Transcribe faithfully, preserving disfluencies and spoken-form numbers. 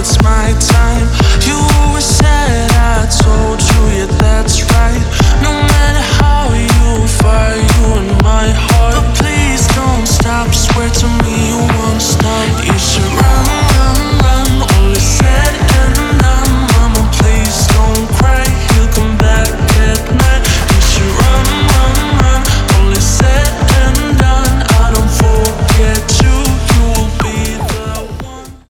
it's my time. You always said I told